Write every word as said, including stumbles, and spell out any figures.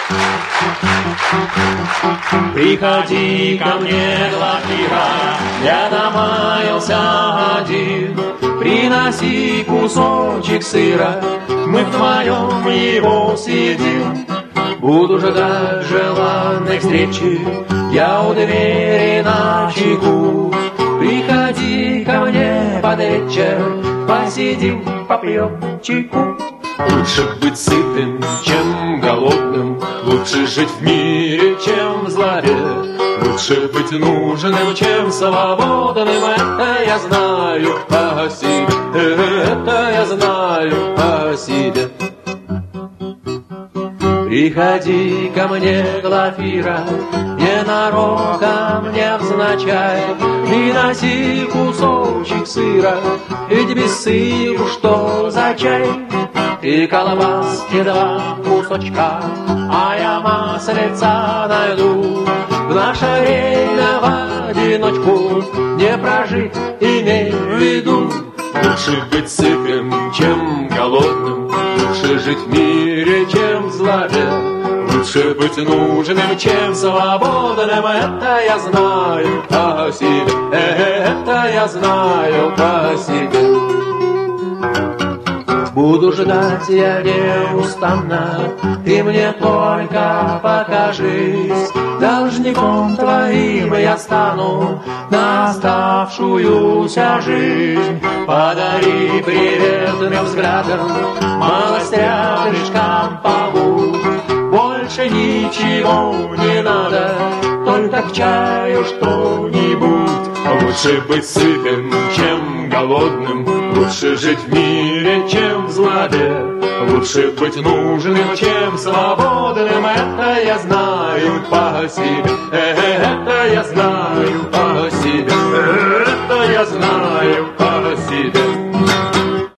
Приходи ко мне, Глафира, я домаялся один. Приноси кусочек сыра, мы вдвоем его съедим. Буду ждать желанной встречи, я у двери на чеку. Приходи ко мне под вечер, посидим, попьем чайку. Лучше быть сытым, чем голодным, лучше жить в мире, чем в злобе. Лучше быть нужным, чем свободным, это я знаю по себе, это я знаю по себе. Приходи ко мне, Глафира, ненароком, невзначай, приноси кусочек сыра, ведь без сыру что за чай? И колбаски два кусочка, а я маслица найду. В наше время в одиночку не прожить, имей в виду. Лучше быть сытым, чем голодным, лучше жить в мире, чем в злобе. Лучше быть нужным, чем свободным, это я знаю по себе, это я знаю по себе. Буду ждать я неустанно, ты мне только покажись. Должником твоим я стану на оставшуюся жизнь. Подари приветным взглядом, малость рядышком побудь. Больше ничего не надо, только к чаю что-нибудь. Лучше быть сытым, чем голодным, лучше жить в мире, чем в злобе. Лучше быть нужным, чем свободным, это я знаю по себе, это я знаю.